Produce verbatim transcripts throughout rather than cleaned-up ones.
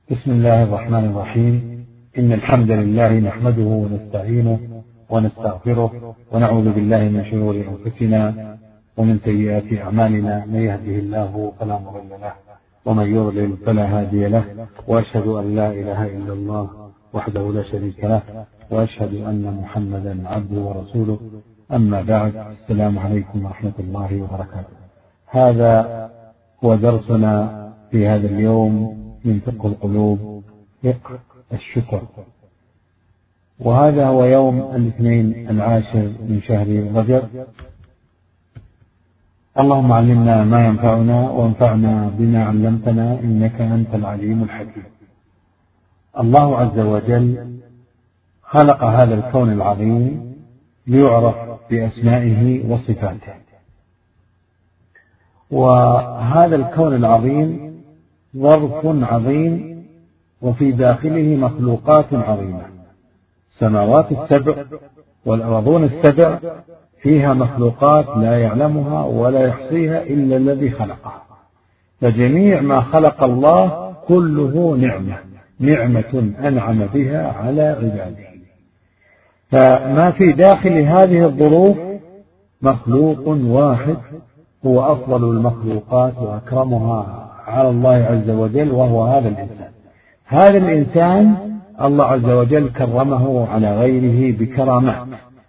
بسم الله الرحمن الرحيم. إن الحمد لله نحمده ونستعينه ونستغفره ونعوذ بالله من شرور أنفسنا ومن سيئات أعمالنا، من يهده الله فلا مضل له ومن يضلل فلا هادي له، وأشهد أن لا إله إلا الله وحده لا شريك له، وأشهد أن محمدا عبده ورسوله. أما بعد، السلام عليكم ورحمة الله وبركاته. هذا هو درسنا في هذا اليوم من فقه القلوب، فقه الشكر، وهذا هو يوم الاثنين العاشر من شهر رجب. اللهم علمنا ما ينفعنا وانفعنا بما علمتنا، إنك أنت العليم الحكيم. الله عز وجل خلق هذا الكون العظيم ليعرف بأسمائه وصفاته، وهذا الكون العظيم ظرف عظيم وفي داخله مخلوقات عظيمة. السماوات السبع والأرضون السبع فيها مخلوقات لا يعلمها ولا يحصيها إلا الذي خلقها، فجميع ما خلق الله كله نعمة نعمة أنعم بها على عباده. فما في داخل هذه الظروف مخلوق واحد هو أفضل المخلوقات وأكرمها على الله عز وجل، وهو هذا الإنسان. هذا الإنسان الله عز وجل كرمه على غيره بكرامات،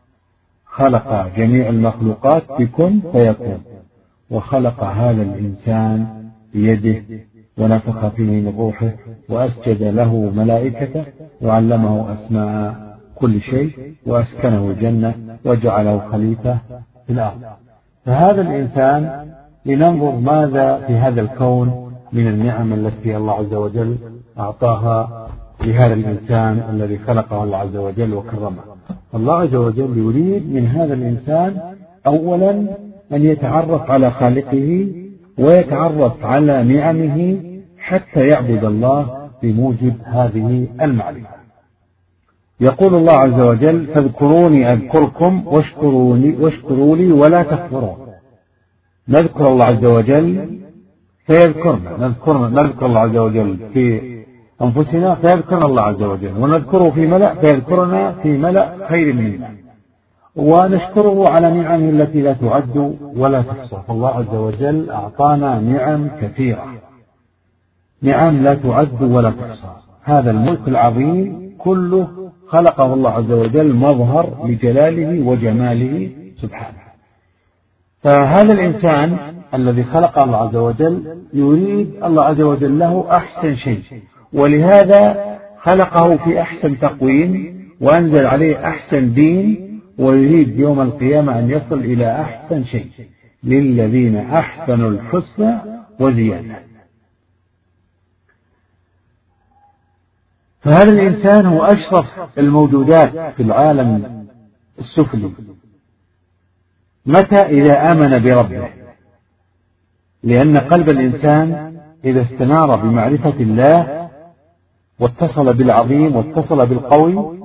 خلق جميع المخلوقات بكن فيكون، وخلق هذا الإنسان بيده ونفخ فيه من روحه وأسجد له ملائكته وعلمه أسماء كل شيء وأسكنه الجنة وجعله خليفة في الأرض. فهذا الإنسان لننظر ماذا في هذا الكون من النعم التي الله عز وجل أعطاها لهذا الإنسان الذي خلقه الله عز وجل وكرمه. الله عز وجل يريد من هذا الإنسان أولا أن يتعرف على خالقه ويتعرف على نعمه حتى يعبد الله بموجب هذه المعرفة. يقول الله عز وجل: فاذكروني أذكركم واشكروني واشكروا لي ولا تكفرون. نذكر الله عز وجل فيذكرنا، نذكرنا نذكر الله عز وجل في أنفسنا فيذكرنا الله عز وجل، ونذكره في ملأ فيذكرنا في ملأ خير منا، ونشكره على نعمه التي لا تعد ولا تحصى. فالله عز وجل أعطانا نعم كثيرة، نعم لا تعد ولا تحصى. هذا الملك العظيم كله خلقه الله عز وجل مظهر لجلاله وجماله سبحانه. فهذا الإنسان الذي خلقه الله عز وجل يريد الله عز وجل له أحسن شيء، ولهذا خلقه في أحسن تقويم وأنزل عليه أحسن دين، ويريد يوم القيامة أن يصل إلى أحسن شيء. للذين أحسنوا الحسنى وزيادة. فهذا الإنسان هو أشرف الموجودات في العالم السفلي. متى؟ إذا آمن بربه، لأن قلب الإنسان إذا استنار بمعرفة الله واتصل بالعظيم واتصل بالقوي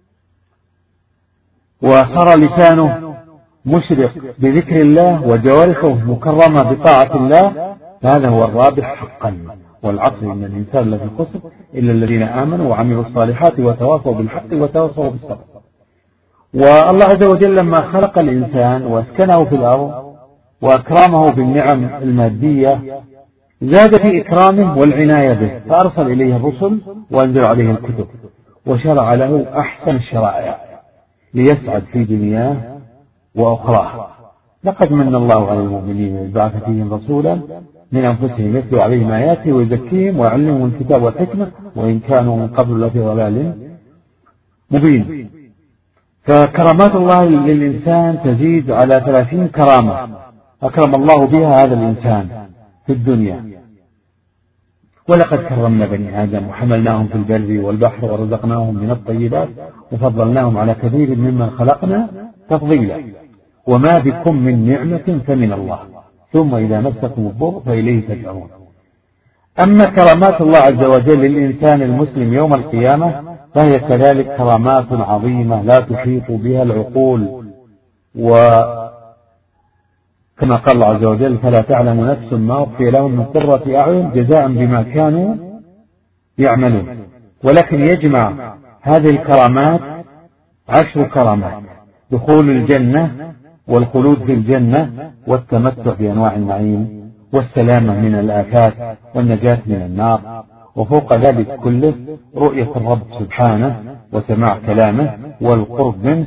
وصار لسانه مشرق بذكر الله وجوارحه مكرمة بطاعة الله، فهذا هو الرابح حقا. والعصر إن الإنسان لفي خسر إلا الذين آمنوا وعملوا الصالحات وتواصوا بالحق وتواصوا بالصبر. والله عز وجل لما خلق الإنسان وأسكنه في الأرض وأكرمه بالنعم المادية زاد في إكرامه والعناية به، فأرسل إليه الرسل وأنزل عليه الكتب وشرع له أحسن الشرائع ليسعد في دنياه وأخراه. لقد من الله على المؤمنين إذ بعث فيهم رسولا من أنفسهم يتلو عليهم آياته ويزكيهم ويعلمهم الكتاب والحكمة وإن كانوا من قبل لفي ضلال مبين. فكرامات الله للإنسان تزيد على ثلاثين كرامة أكرم الله بها هذا الإنسان في الدنيا. ولقد كرمنا بني آدم وحملناهم في البر والبحر ورزقناهم من الطيبات وفضلناهم على كثير ممن خلقنا تفضيلا. وما بكم من نعمة فمن الله ثم إذا مسكم الضر فإليه ترجعون. أما كرامات الله عز وجل للإنسان المسلم يوم القيامة فهي كذلك كرامات عظيمة لا تحيط بها العقول، وكما قال الله عز وجل: فلا تعلم نفس ما أخفي لهم من قرة أعين جزاء بما كانوا يعملون، ولكن يجمع هذه الكرامات عشر كرامات: دخول الجنة والخلود في الجنة والتمتع بأنواع النعيم والسلامة من الآفات والنجاة من النار، وفوق ذلك كله رؤية الرب سبحانه وسماع كلامه والقرب منه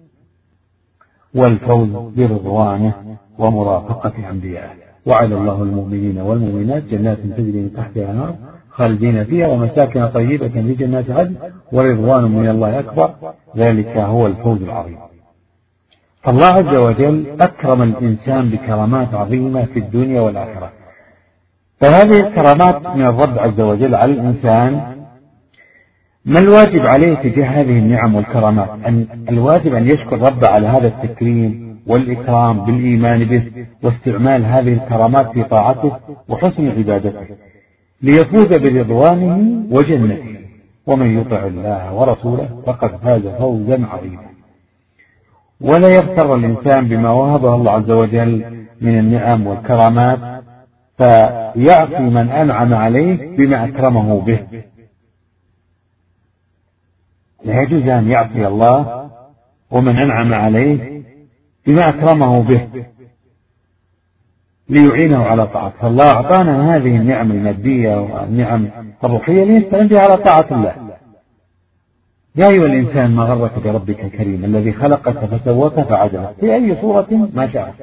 والفوز برضوانه ومرافقة أنبيائه. وعد الله المؤمنين والمؤمنات جنات تجري من تحتها الأنهار خالدين فيها ومساكن طيبة في جنات عدن ورضوان من الله أكبر، ذلك هو الفوز العظيم. فالله عز وجل أكرم الإنسان بكرامات عظيمة في الدنيا والآخرة. فهذه الكرامات من الرب عز وجل على الإنسان. ما الواجب عليه تجاه هذه النعم والكرامات؟ أن الواجب أن يشكر ربه على هذا التكريم والإكرام بالإيمان به واستعمال هذه الكرامات في طاعته وحسن عبادته ليفوز برضوانه وجنته. ومن يطع الله ورسوله فقد فاز فوزا عظيما. ولا يغتر الإنسان بما وهبه الله عز وجل من النعم والكرامات فيعصي من أنعم عليه بما أكرمه به. لا يجوز أن يعصي الله ومن أنعم عليه بما أكرمه به ليعينه على طاعته. فالله أعطانا هذه النعم المادية والنعم الروحية ليستعين بها على طاعة الله. يا أيها الإنسان ما غرك بربك الكريم الذي خلقك فسواك فعدلك في أي صورة ما شاء.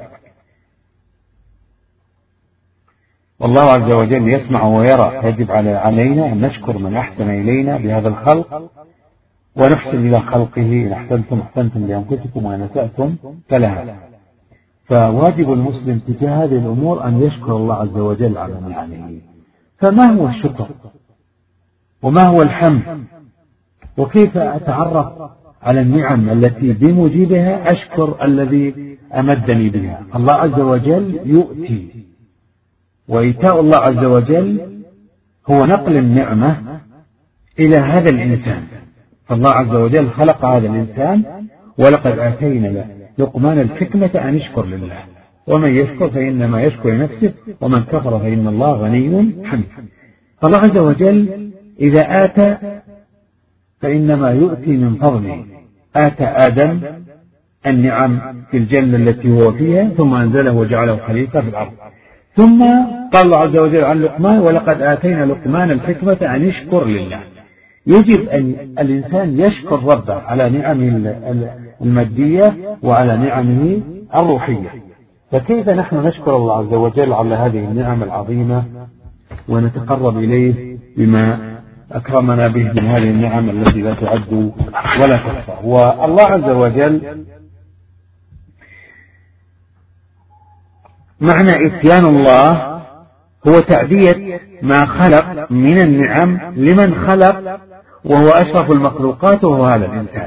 والله عز وجل يسمع ويرى. يجب علينا أن نشكر من أحسن إلينا بهذا الخلق ونحسن إلى خلقه. إن أحسنتم أحسنتم لأنفسكم وإن أسأتم فلها. فواجب المسلم تجاه هذه الأمور أن يشكر الله عز وجل على نعمه. فما هو الشكر وما هو الحمد وكيف أتعرف على النعم التي بموجبها أشكر الذي أمدني بها؟ الله عز وجل يؤتي، وإيتاء الله عز وجل هو نقل النعمة إلى هذا الإنسان. فالله عز وجل خلق هذا الإنسان ولقد آتينا لقمان الحكمة أن يشكر لله، ومن يشكر فإنما يشكر لنفسه ومن كفر فإن الله غني حميد. فالله عز وجل إذا آتى فإنما يؤتي من فضله. آتى آدم النعم في الجنة التي هو فيها ثم أنزله وجعله خليفة في الأرض. ثم قال الله عز وجل عن لقمان ولقد آتينا لقمان الحكمة أن يشكر لله. يجب أن الإنسان يشكر ربه على نعمه المادية وعلى نعمه الروحية. فكيف نحن نشكر الله عز وجل على هذه النعم العظيمة ونتقرب إليه بما أكرمنا به من هذه النعم التي لا تعد ولا تحصى؟ والله عز وجل معنى إتيان الله هو تأدية ما خلق من النعم لمن خلق وهو أشرف المخلوقات وهو هذا الإنسان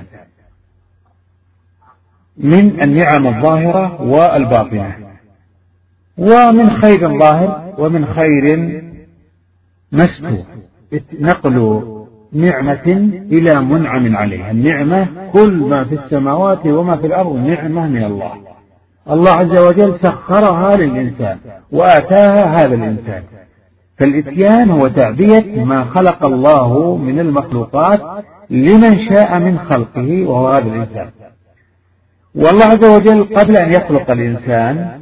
من النعم الظاهرة والباطنة، ومن خير ظاهر ومن خير مستور. نقل نعمة إلى منعم عليها. النعمة كل ما في السماوات وما في الأرض نعمة من الله. الله عز وجل سخرها للإنسان وآتاها هذا الإنسان. فالإتيان هو تعبية ما خلق الله من المخلوقات لمن شاء من خلقه وهو هذا الإنسان. والله عز وجل قبل أن يخلق الإنسان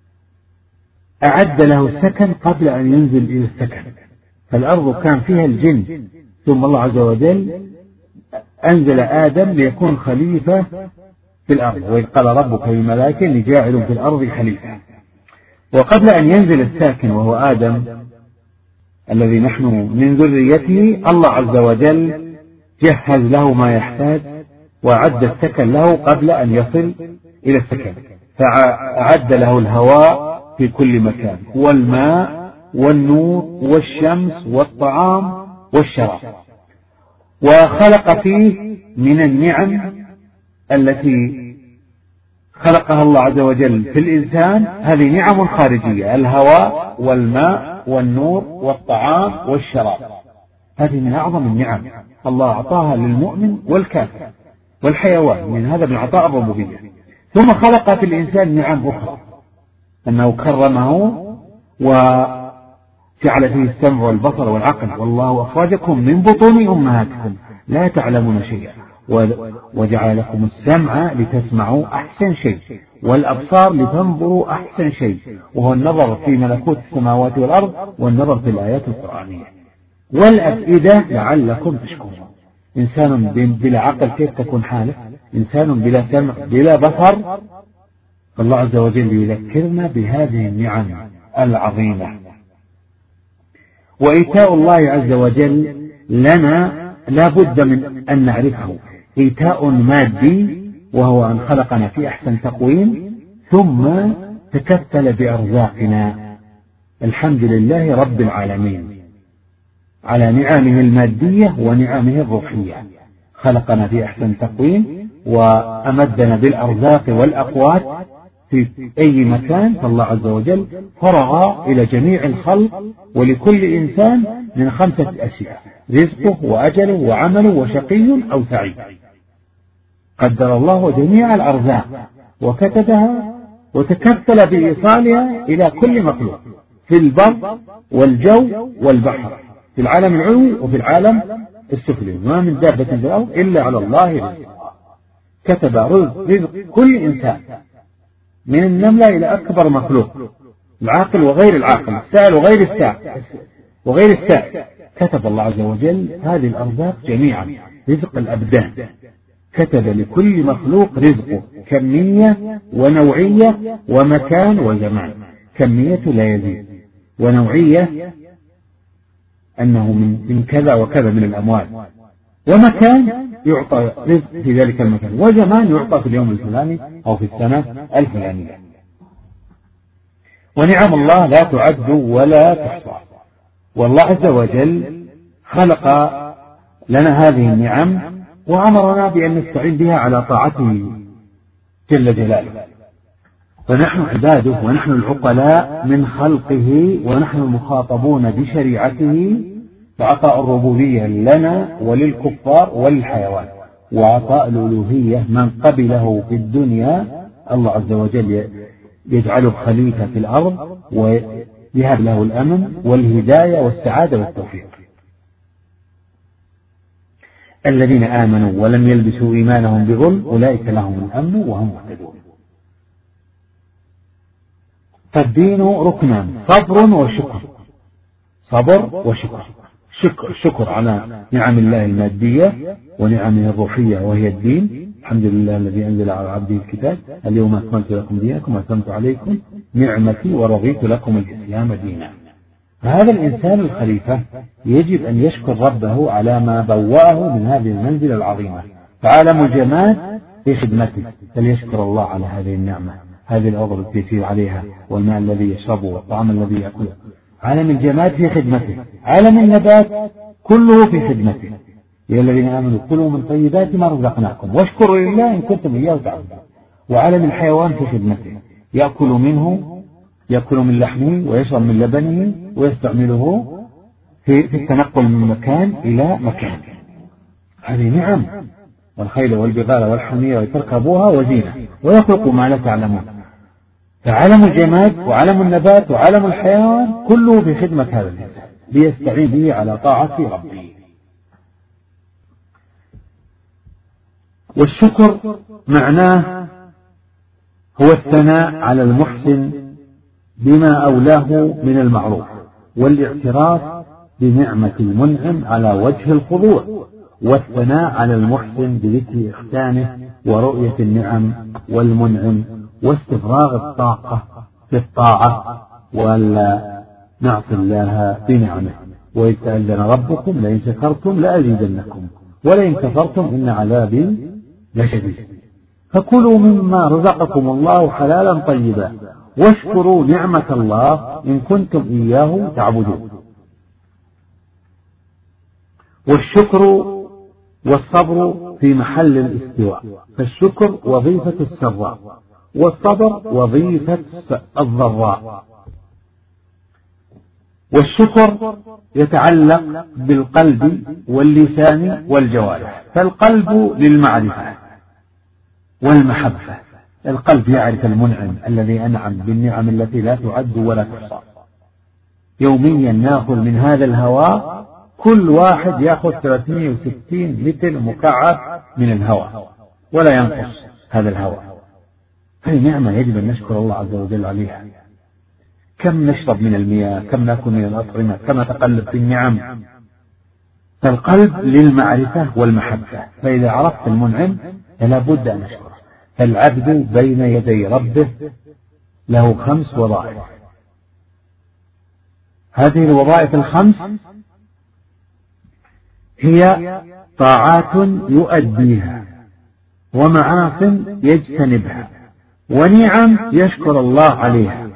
أعد له السكن قبل أن ينزل إلى السكن. فالأرض كان فيها الجن، ثم الله عز وجل أنزل آدم ليكون خليفة في الأرض. وإذ قال ربك للملائكة إني جاعل في الأرض خليفة. وقبل أن ينزل الساكن وهو آدم الذي نحن من ذريته، الله عز وجل جهز له ما يحتاج وأعد السكن له قبل أن يصل إلى السكن. فأعد له الهواء في كل مكان والماء والنور والشمس والطعام والشراب. وخلق فيه من النعم التي خلقها الله عز وجل في الإنسان هذه نعم خارجية: الهواء والماء والنور والطعام والشراب. هذه من أعظم النعم الله أعطاها للمؤمن والكافر والحيوان. من هذا من عطاء الربوبية. ثم خلق في الإنسان نعم أخرى، أنه كرمه جعل فيه السمع والبصر والعقل، والله أخرجكم من بطون أمهاتكم لا تعلمون شيئا، وجعل لكم السمع لتسمعوا أحسن شيء، والأبصار لتنظروا أحسن شيء، وهو النظر في ملكوت السماوات والأرض والنظر في الآيات القرآنية، والأفئدة لعلكم تشكرون. إنسان بلا عقل كيف تكون حاله؟ إنسان بلا سمع بلا بصر. فالله عز وجل يذكرنا بهذه النعم العظيمة. وإيتاء الله عز وجل لنا لا بد من أن نعرفه إيتاء مادي، وهو أن خلقنا في أحسن تقويم، ثم تكفل بأرزاقنا. الحمد لله رب العالمين على نعمه المادية ونعمه الروحية، خلقنا في أحسن تقويم وأمدنا بالأرزاق والأقوات في أي مكان. فالله عز وجل فرغ إلى جميع الخلق ولكل إنسان من خمسة أشياء: رزقه وأجله وعمله وشقي أو سعيد. قدر الله جميع الأرزاق وكتبها وتكفل بإيصالها إلى كل مخلوق في البر والجو والبحر، في العالم العلوي وفي العالم السفلي. ما من دابة في الأرض إلا على الله رزقها. كتب رزق, رزق كل إنسان من النملة إلى أكبر مخلوق، العاقل وغير العاقل، السائل وغير السائل وغير السائل. كتب الله عز وجل هذه الأرزاق جميعا، رزق الأبدان. كتب لكل مخلوق رزقه، كمية ونوعية ومكان وزمان. كمية لا يزيد، ونوعية أنه من, من كذا وكذا من الأموال، ومكان يعطى رزق في ذلك المكان، وزمان يعطى في اليوم الفلاني أو في السنة الفلانية. ونعم الله لا تعد ولا تحصى. والله عز وجل خلق لنا هذه النعم وأمرنا بأن نستعين بها على طاعته جل جلاله. فنحن عباده ونحن العقلاء من خلقه، ونحن المخاطبون بشريعته. فعطاء الربوبية لنا وللكفار والحيوان، وعطاء الألوهية من قبله في الدنيا الله عز وجل يجعله خليفة في الأرض ويهب له الأمن والهداية والسعادة والتوفيق. الذين آمنوا ولم يلبسوا إيمانهم بظلم أولئك لهم الأمن وهم مهتدون. فالدين ركنان: صبر وشكر. صبر وشكر. شكر, شكر على نعم الله المادية ونعمه الروحية وهي الدين. الحمد لله الذي أنزل على عبده الكتاب، اليوم أكملت لكم دينكم وأتممت عليكم نعمتي ورضيت لكم الإسلام دينا. فهذا الإنسان الخليفة يجب أن يشكر ربه على ما بوأه من هذه المنزلة العظيمة. فعالم الجماد في خدمته، فليشكر الله على هذه النعمة، هذه الأرض التي يسير عليها والماء الذي يشربه والطعام الذي يأكله. عالم الجماد في خدمته، عالم النبات كله في خدمته. يا الذين آمنوا كلوا من طيبات ما رزقناكم واشكروا لله إن كنتم إياه تعبدون. وعالم الحيوان في خدمته، يأكل منه، يأكل من لحمه ويشرب من لبنه ويستعمله في, في التنقل من مكان إلى مكان. هذه نعم. والخيل والبغال والحمير تركبوها وزينة ويخلق ما لا تعلمون. فعالم الجماد وعالم النبات وعالم الحيوان كله في خدمة هذا الإنسان ليستعين به على طاعة ربه. والشكر معناه هو الثناء على المحسن بما أولاه من المعروف، والاعتراف بنعمة المنعم على وجه الخضوع، والثناء على المحسن بذكر إحسانه ورؤية النعم والمنعم، واستفراغ الطاقة في الطاعة ولا نعصي الله بنعمه. وإذ تأذن ربكم لئن شكرتم لأزيدنكم ولئن كفرتم إن عذابي لشديد. فكلوا مما رزقكم الله حلالا طيبا واشكروا نعمة الله إن كنتم إياه تعبدون. والشكر والصبر في محل الاستواء، فالشكر وظيفة السراء والصبر وظيفة الضراء. والشكر يتعلق بالقلب واللسان والجوارح، فالقلب للمعرفة والمحبة. القلب يعرف المنعم الذي أنعم بالنعم التي لا تعد ولا تحصى، يوميا نأخذ من هذا الهواء، كل واحد يأخذ ثلاثمائة وستين لتر مكعب من الهواء ولا ينقص هذا الهواء. هذه نعمة يجب أن نشكر الله عز وجل عليها. كم نشرب من المياه، كم نأكل من الأطعمة، كم نتقلب في النعم. فالقلب للمعرفة والمحبة، فإذا عرفت المنعم فلا بد أن نشكره. فالعبد بين يدي ربه له خمس وظائف. هذه الوظائف الخمس هي طاعات يؤديها، ومعاصٍ يجتنبها، ونعم يشكر الله عليها،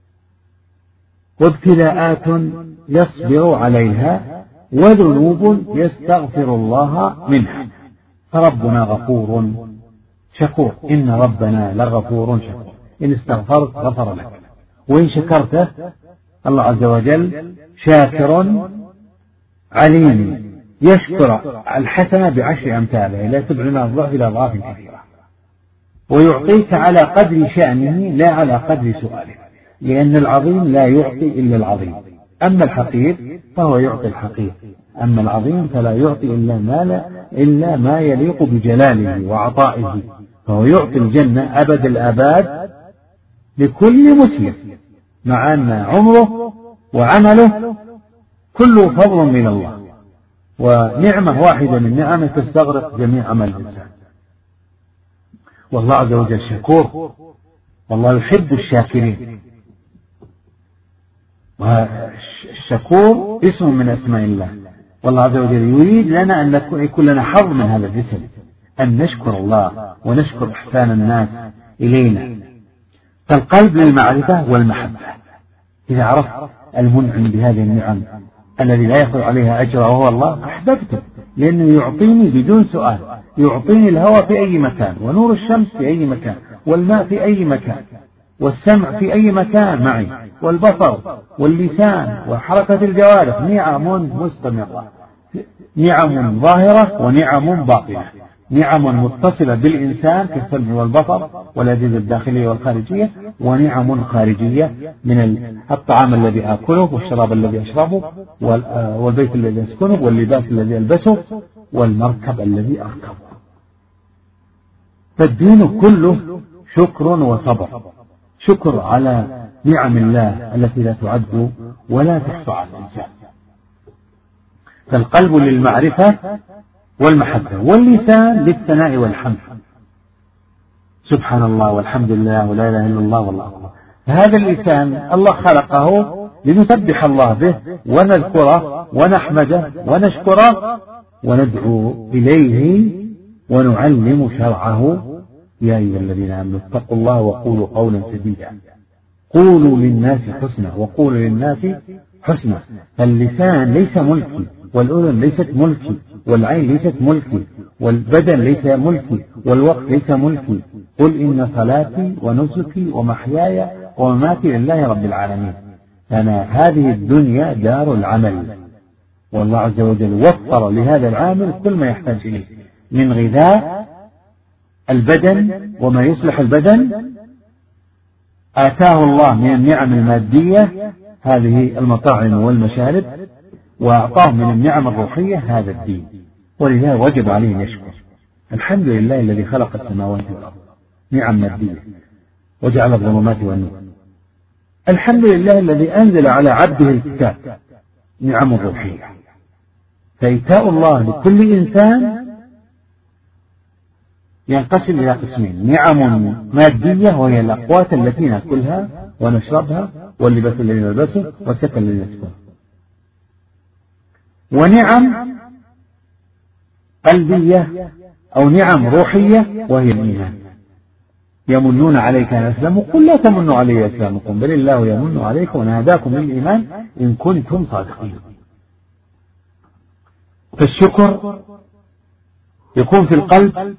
وابتلاءات يصبر عليها، وذنوب يستغفر الله منها. فربنا غفور شكور، إن ربنا لغفور شكور، إن استغفرت غفر لك، وإن شكرته الله عز وجل شاكر عليم، يشكر الحسنة بعشر أمثالها إلى سبعمائة ضعف إلى أضعاف كثيرة، ويعطيك على قدر شأنه لا على قدر سؤاله، لأن العظيم لا يعطي إلا العظيم، أما الحقير فهو يعطي الحقير، أما العظيم فلا يعطي إلا ما, لا إلا ما يليق بجلاله وعطائه، فهو يعطي الجنة أبد الآباد لكل مسلم، مع أن عمره وعمله كله فضل من الله، ونعمة واحدة من نعمه تستغرق جميع عمل الإنسان. والله عز وجل شكور، والله يحب الشاكرين. والشكور اسم من أسماء الله، والله عز وجل يريد لنا أن يكون لنا حظ من هذا الاسم، أن نشكر الله ونشكر إحسان الناس إلينا. فالقلب للمعرفة والمحبة، إذا عرفت المنعم بهذه النعم الذي لا يأخذ عليها أجر وهو الله أحببته، لأنه يعطيني بدون سؤال، يعطيني الهواء في أي مكان، ونور الشمس في أي مكان، والماء في أي مكان، والسمع في أي مكان معي، والبصر واللسان وحركة الجوارح، نعم مستمرة، نعم ظاهرة ونعم باطنة، نعم متصلة بالإنسان كالسمع والبصر والأجهزة الداخلية والخارجية، ونعم خارجية من الطعام الذي آكله والشراب الذي أشربه والبيت الذي أسكنه واللباس الذي ألبسه والمركب الذي أركبه. فالدين كله شكر وصبر، شكر على نعم الله التي لا تعد ولا تحصى على الإنسان. فالقلب للمعرفة والمحبة، واللسان للثناء والحمد، سبحان الله والحمد لله ولا إله إلا الله والله أكبر. هذا اللسان الله خلقه لنسبح الله به ونذكره ونحمده ونشكره وندعو إليه ونعلم شرعه. يا أيها الذين آمنوا اتقوا الله وقولوا قولا سديدا، قولوا للناس حسنا وقولوا للناس حسنا. فاللسان ليس ملكي، والأذن ليست ملكي، والعين ليست ملكي، والبدن ليس ملكي، والوقت ليس ملكي. قل إن صلاتي ونسكي ومحياي ومماتي لله رب العالمين. أنا هذه الدنيا دار العمل، والله عز وجل وفر لهذا العامل كل ما يحتاج إليه من غذاء البدن وما يصلح البدن، آتاه الله من النعم المادية هذه المطاعم والمشارب، وأعطاه من النعم الروحية هذا الدين، ولذا وجب عليه أن يشكر. الحمد لله الذي خلق السماوات والأرض، نعم مادية، وجعل الظلمات والنور. الحمد لله الذي أنزل على عبده الكتاب، نعم روحية. فإيتاء الله لكل إنسان ينقسم إلى قسمين: نعم مادية وهي الأقوات التي نأكلها ونشربها واللباس الذي نلبسه والسكن الذي نسكنه، ونعم قلبية أو نعم روحية وهي الإيمان. يمنون عليك أن أسلموا، قل لا تمنوا علي أسلامكم بل الله يمن عليكم أن هداكم للإيمان إن كنتم صادقين. فالشكر يكون في القلب،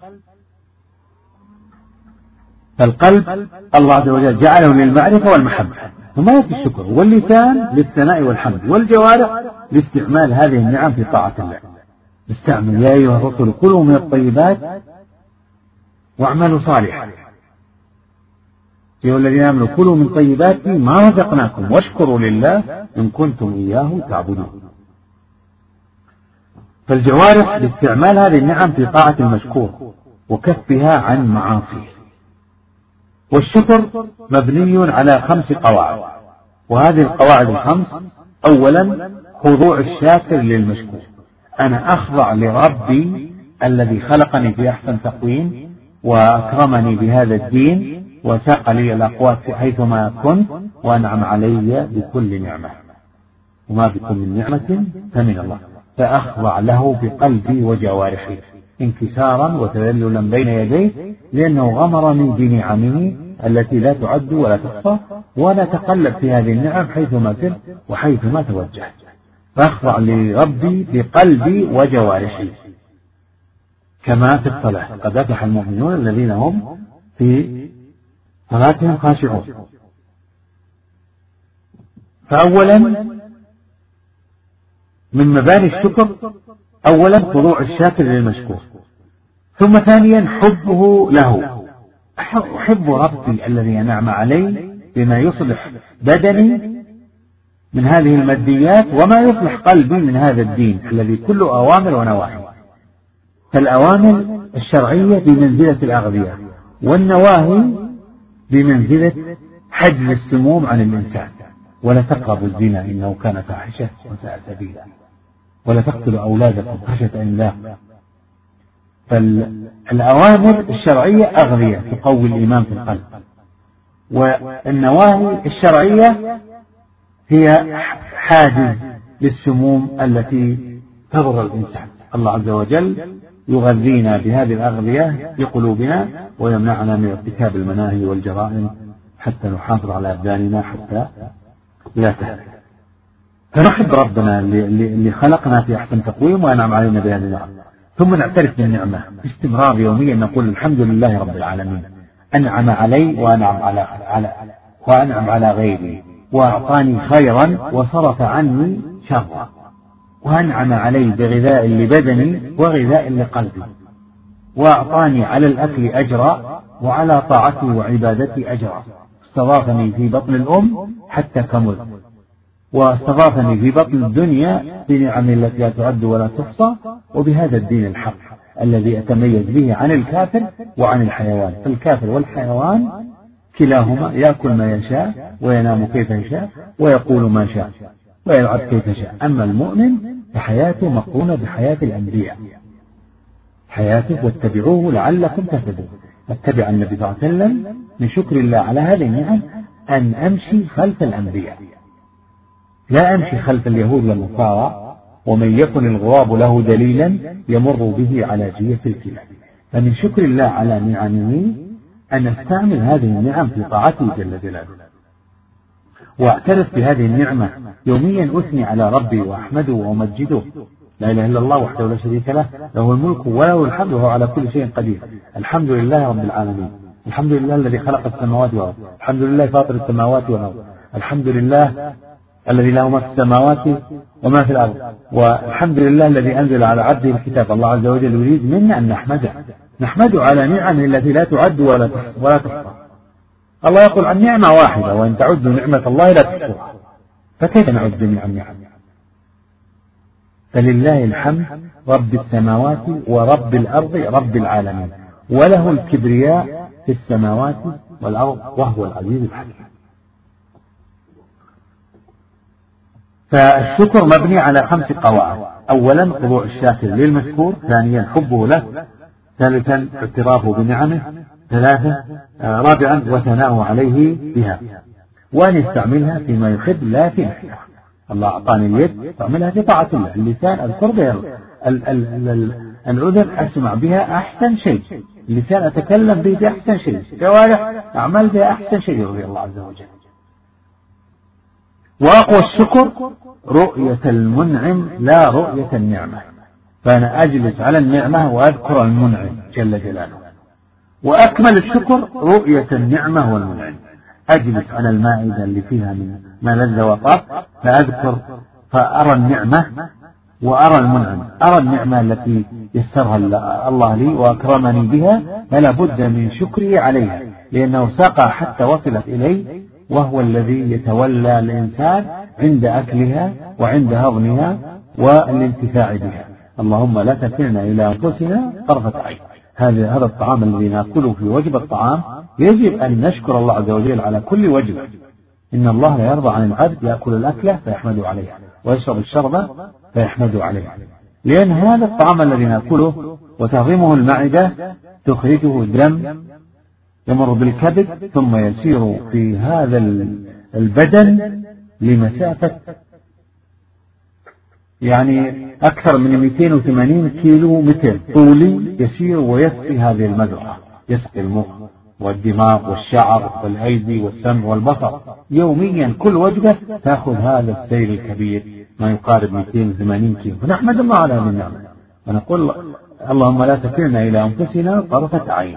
فالقلب الله عز وجل جعله للمعرفة والمحبة، ثم يأتي الشكر، واللسان للثناء والحمد، والجوارح لاستعمال هذه النعم في طاعة الله. استعمل يا أيها الرسل كلوا من الطيبات واعملوا صالحا. يا الذين آمنوا كلوا من طيبات ما رزقناكم واشكروا لله إن كنتم إياه تعبدون. فالجوارح لاستعمال هذه النعم في طاعة المشكور وكفها عن معاصيه. والشكر مبني على خمس قواعد، وهذه القواعد الخمس: أولا خضوع الشاكر للمشكور، أنا أخضع لربي الذي خلقني في أحسن تقويم وأكرمني بهذا الدين وساق لي الأقوات حيثما كنت وأنعم علي بكل نعمة، وما بكم من نعمة فمن الله، فأخضع له بقلبي وجوارحي انكسارا وتذللا بين يديه، لأنه غمرني بنعمه التي لا تعد ولا تحصى، ولا تقلب في هذه النعم حيثما سرت وحيثما توجهت، فأخضع لربي بقلبي وجوارحي. كما في الصلاة: قد أفلح المؤمنون الذين هم في صلاتهم خاشعون. فأولا من مباني الشكر أولا خضوع الشاكر للمشكور، ثم ثانيا حبه له، أحب ربي الذي أنعم علي بما يصلح بدني من هذه الماديات وما يصلح قلبي من هذا الدين الذي كله أوامر ونواهي. فالأوامر الشرعية بمنزلة الأغذية، والنواهي بمنزلة حجز السموم عن الإنسان: ولا تقربوا الزنا إنه كان فاحشة وساء سبيلا، ولا تقتلوا أولادكم خشية إملاق. فالأوامر الشرعية أغذية تقوي الإيمان في القلب، والنواهي الشرعية هي حاجز للسموم التي تضر الإنسان. الله عز وجل يغذينا بهذه الأغذية لقلوبنا ويمنعنا من ارتكاب المناهي والجرائم حتى نحافظ على أبداننا حتى لا تهلك. فنحب ربنا اللي خلقنا في أحسن تقويم وأنعم علينا بهذه النعم، ثم نعترف بالنعمة باستمرار يوميا، نقول الحمد لله رب العالمين، أنعم علي وأنعم على, على وأنعم على غيري، وأعطاني خيرا وصرف عني شرا، وأنعم علي بغذاء لبدني وغذاء لقلبي، وأعطاني على الأكل أجرا وعلى طاعتي وعبادتي أجرا، استضافني في بطن الأم حتى كمل، واستضافني في بطن الدنيا بنعم التي لا تعد ولا تحصى، وبهذا الدين الحق الذي أتميز به عن الكافر وعن الحيوان. فالكافر والحيوان كلاهما يأكل ما يشاء وينام كيف يشاء ويقول ما شاء ويلعب كيف يشاء، أما المؤمن فحياته مقرونة بحياة الأنبياء، حياته واتبعوه لعلكم تهتدون. اتبع النبي صلى الله عليه وسلم من شكر الله على هذه النعم أن أمشي خلف الأنبياء، لا أمشي خلف اليهود والنصارى، ومن يكن الغراب له دليلا يمر به على جية الكلاب. فمن شكر الله على نعمه أن أستعمل هذه النعم في طاعته جل جلاله، واعترف بهذه النعمة يوميا، أثني على ربي وأحمده وأمجده: لا إله إلا الله وحده لا شريك له، له الملك وله الحمد وهو على كل شيء قدير، الحمد لله رب العالمين، الحمد لله الذي خلق السماوات والأرض، الحمد لله فاطر السماوات والأرض، الحمد لله الذي له ما في السماوات وما في الأرض، والحمد لله الذي أنزل على عبده الكتاب. الله عز وجل يريد منا أن نحمده، نحمده على نعمه التي لا تعد ولا ولا تحصى. الله يقول عن نعمة واحدة: وإن تعدوا نعمة الله لا تحصوها. فكيف نعد نعم نعم؟ فلله الحمد رب السماوات ورب الأرض رب العالمين، وله الكبرياء في السماوات والأرض وهو العزيز الحكيم. فالشكر مبني على خمس قواعد: أولا خضوع الشاكر للمشكور، ثانيا حبه له، ثالثا اعترافه بنعمه، ثلاثة آه رابعا وثناؤه عليه بها، وأن يستعملها فيما يحب لا في نفسه. الله أعطاني اليد أعملها في طاعة الله، اللسان أذكر بها، الأذن أسمع بها أحسن شيء، اللسان أتكلم به بأحسن شيء، جوارح أعمل بها أحسن شيء يرضي الله عز وجل. وأقوى الشكر رؤية المنعم لا رؤية النعمة، فأنا أجلس على النعمة وأذكر المنعم جل جلاله. وأكمل الشكر رؤية النعمة والمنعم، أجلس على المائدة اللي فيها من ما لذ وطاب فأذكر فأرى النعمة وأرى المنعم، أرى النعمة التي يسرها الله لي وأكرمني بها، فلا بد من شكري عليها، لأنه ساقها حتى وصلت إليه، وهو الذي يتولى الإنسان عند أكلها وعند هضمها والانتفاع بها. اللهم لا تكلنا إلى أنفسنا طرفة عين. هذا هذا الطعام الذي نأكله في وجبة الطعام يجب أن نشكر الله عز وجل على كل وجبة. إن الله لا يرضى عن العبد يأكل الأكلة فيحمد عليها ويشرب الشربة فيحمد عليها، لأن هذا الطعام الذي نأكله وتهضمه المعدة تخرجه دم يمر بالكبد ثم يسير في هذا البدن لمسافة يعني أكثر من مئتين وثمانين كيلو متر طولي، يسير ويسقي هذه المزرعة، يسقي المخ والدماغ والشعر والأيدي والسمع والبصر يوميا. كل وجبة تأخذ هذا السير الكبير ما يقارب مئتين وثمانين كيلو، فنحمد الله على هذه النعمة ونقول اللهم لا تكلنا إلى أنفسنا طرفة عين.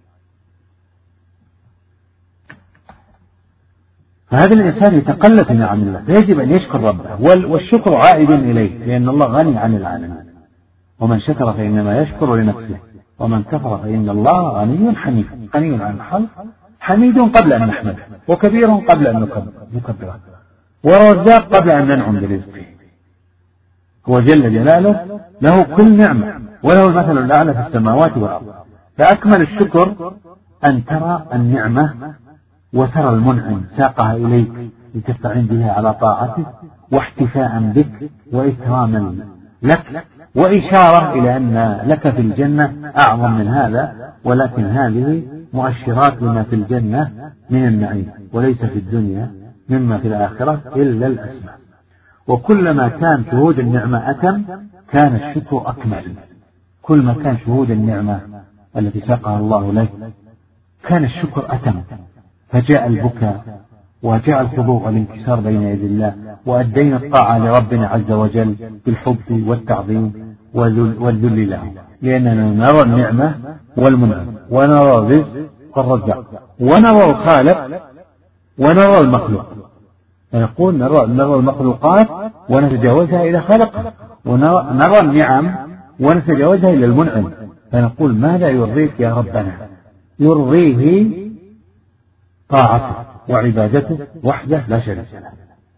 فهذا الإنسان يتقلب في نعم الله، فيجب أن يشكر ربه، والشكر عائد إليه لأن الله غني عن العالمين. ومن شكر فإنما يشكر لنفسه ومن كفر فإن الله غني حميد، غني عن الخلق، حميد قبل أن نحمده، وكبير قبل أن نكبره، ورزاق قبل أن ننعم برزقه. هو جل جلاله له كل نعمة وله المثل الأعلى في السماوات والأرض. فأكمل الشكر أن ترى النعمة وترى المنعم ساقها إليك لتستعين بها على طاعته واحتفاء بك وإكراما لك وإشارة إلى أن لك في الجنة أعظم من هذا، ولكن هذه مؤشرات لما في الجنة من النعيم، وليس في الدنيا مما في الآخرة إلا الأسماء. وكلما كان شهود النعمة أتم كان الشكر أكمل. كل ما كان شهود النعمة التي ساقها الله لك كان الشكر أتم، فجاء البكاء وجاء الخضوع والانكسار بين يدي الله، وأدينا الطاعة لربنا عز وجل بالحب والتعظيم والذل له، لأننا نرى النعمة والمنعم ونرى الرزق والرزاق ونرى الخالق ونرى المخلوق. فنقول نرى, نرى المخلوقات ونتجاوزها إلى خالقها، ونرى النعم ونتجاوزها إلى المنعم. فنقول ماذا يرضيك يا ربنا؟ يرضيه طاعته وعبادته وحده لا شريك له.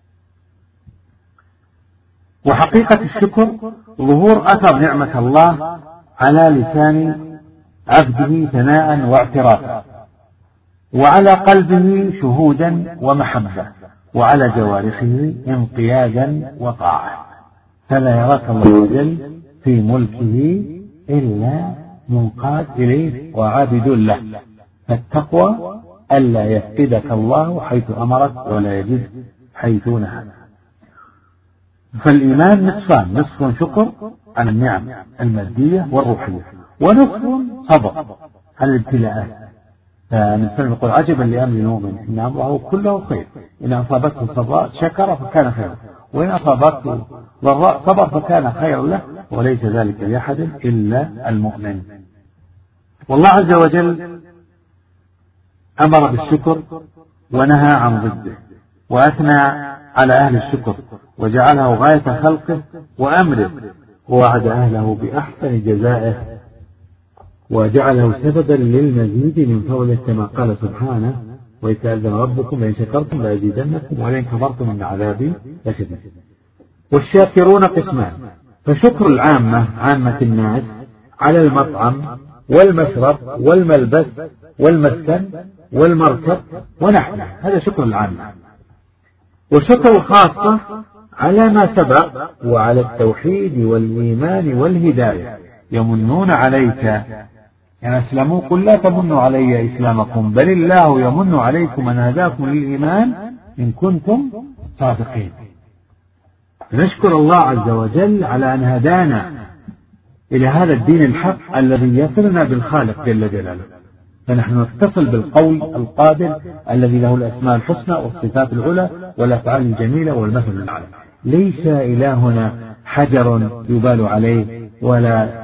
وحقيقة الشكر ظهور أثر نعمة الله على لسان عبده ثناء واعترافا، وعلى قلبه شهودا ومحبة، وعلى جوارحه انقيادا وطاعة. فلا يراك الله عز وجل في ملكه إلا منقاد إليه وعابد له. فالتقوى ألا يفقدك الله حيث أمرك ولا يجد حيث نهاك. فالإيمان نصفان: نصف شكر على النعم المادية والروحية، ونصف صبر على الابتلاءات. فنسلم يقول عجبا لأمر المؤمن إن أمره كله خير، إن أصابته صبر شكر فكان خيرا، وإن أصابته ضراء صبر فكان خيرا له، وليس ذلك لأحد إلا المؤمن. والله عز وجل أمر بالشكر ونهى عن ضده، وأثنى على أهل الشكر وجعله غاية خلقه وأمره، ووعد أهله بأحسن جزائه، وجعله سببا للمزيد من فضله كما قال سبحانه: وإذ تأذن ربكم لئن شكرتم لأزيدنكم ولئن كفرتم من عذابي لشديد. والشاكرون قسمان: فشكر العامة عامة الناس على المطعم والمشرب والملبس والمسكن والمركب ونحوه، هذا شكر العامة. وشكر الخاصة على ما سبق وعلى التوحيد والإيمان والهداية. يمنون عليك يعني أسلموا، قل لا تمنوا علي إسلامكم بل الله يمن عليكم أن هداكم للإيمان إن كنتم صادقين. نشكر الله عز وجل على أن هدانا إلى هذا الدين الحق الذي يصلنا بالخالق جل جلاله، فنحن نتصل بالقول القادر الذي له الأسماء الحسنى والصفات العلى والأفعال الجميلة والمثل الأعلى. ليس إلهنا حجر يبال عليه ولا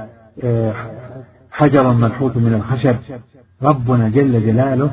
حجر منحوت من الخشب. ربنا جل جلاله